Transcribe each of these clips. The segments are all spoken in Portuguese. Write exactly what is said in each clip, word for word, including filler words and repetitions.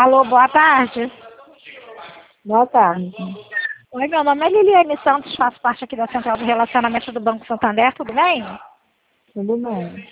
Alô, boa tarde. Boa tarde. Oi, meu nome é Liliane Santos, faço parte aqui da Central de Relacionamento do Banco Santander, tudo bem? Tudo bem.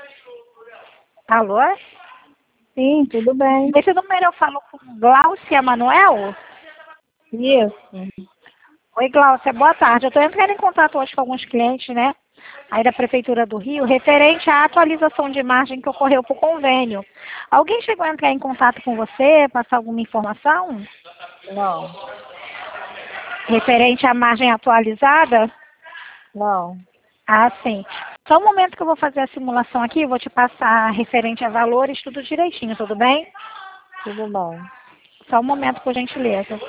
Alô? Sim, tudo bem. Esse número eu falo com Gláucia Manuel? Isso. Oi, Gláucia, boa tarde. Eu estou entrando em contato hoje com alguns clientes, né? Aí da Prefeitura do Rio, referente à atualização de margem que ocorreu para o convênio. Alguém chegou a entrar em contato com você, passar alguma informação? Não. Referente à margem atualizada? Não. Ah, sim. Só um momento que eu vou fazer a simulação aqui, vou te passar referente a valores, tudo direitinho, tudo bem? Tudo bem. Só um momento, por gentileza.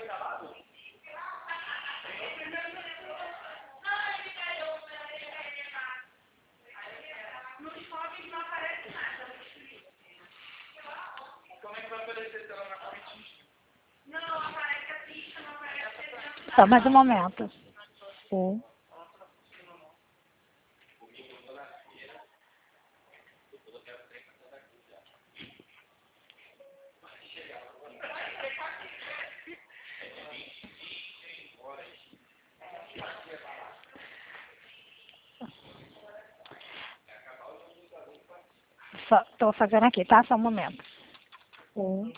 Só mais um momento. Sim. Estou fazendo aqui, tá? Só um momento. Sim.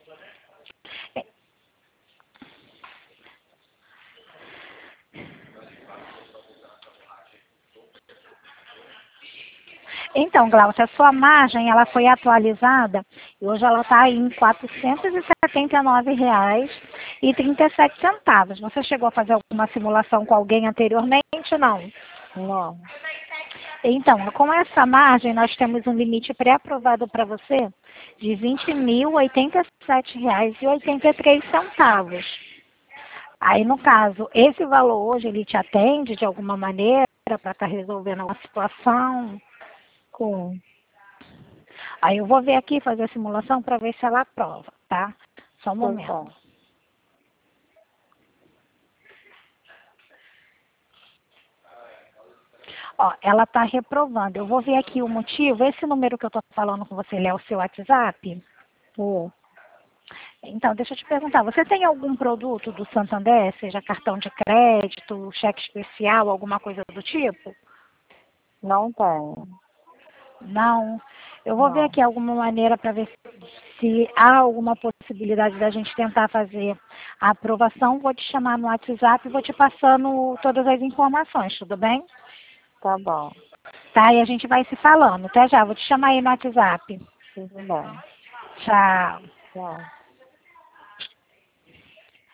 Então, Glaucia, a sua margem ela foi atualizada e hoje ela está em quatrocentos e setenta e nove reais e trinta e sete centavos. Você chegou a fazer alguma simulação com alguém anteriormente? Não. Não. Então, com essa margem, nós temos um limite pré-aprovado para você de vinte mil oitenta e sete reais e oitenta e três centavos. Aí, no caso, esse valor hoje, ele te atende de alguma maneira para estar resolvendo uma situação? Sim. Aí eu vou ver aqui, fazer a simulação para ver se ela aprova, tá? Só um Tudo momento. bem. Ó, ela está reprovando. Eu vou ver aqui o motivo. Esse número que eu estou falando com você, ele é o seu WhatsApp? Isso. Então, deixa eu te perguntar, você tem algum produto do Santander, seja cartão de crédito, cheque especial, alguma coisa do tipo? Não tenho. Não. Eu vou ver Não. aqui alguma maneira para ver se há alguma possibilidade da gente tentar fazer a aprovação. Vou te chamar no WhatsApp e vou te passando todas as informações, tudo bem? Tá bom. Tá, e a gente vai se falando. Até já, vou te chamar aí no WhatsApp. Tudo bem. Tchau. Tchau.